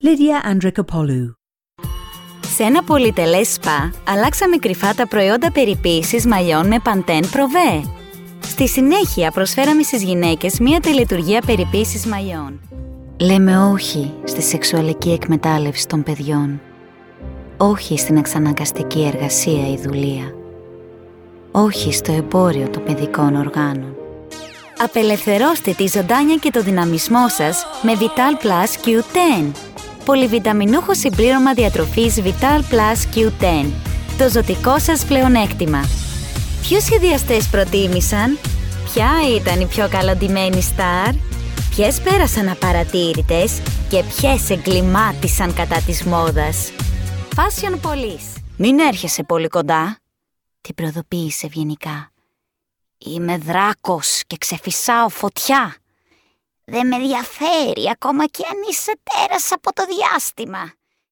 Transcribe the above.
Lydia Andrikopoulou. Σε ένα πολυτελές σπα, αλλάξαμε κρυφά τα προϊόντα περιποίησης μαλλιών με Pantene Prové. Στη συνέχεια, προσφέραμε στις γυναίκες μία τελετουργία περιποίησης μαλλιών. Λέμε όχι στη σεξουαλική εκμετάλλευση των παιδιών. Όχι στην εξαναγκαστική εργασία ή δουλεία. Όχι στο εμπόριο των παιδικών οργάνων. Απελευθερώστε τη ζωντάνια και το δυναμισμό σας με Vital Plus Q10. Πολυβιταμινούχο συμπλήρωμα διατροφής Vital Plus Q10. Το ζωτικό σας πλεονέκτημα. Ποιους σχεδιαστές προτίμησαν? Ποια ήταν η πιο καλοντημένη στάρ? Ποιες πέρασαν απαρατήρητες και ποιες εγκλημάτισαν κατά της μόδας? Fashion Police. Μην έρχεσαι πολύ κοντά, την προειδοποίησε ευγενικά. Είμαι δράκος και ξεφυσάω φωτιά. Δεν με ενδιαφέρει ακόμα και αν είσαι τέρας από το διάστημα.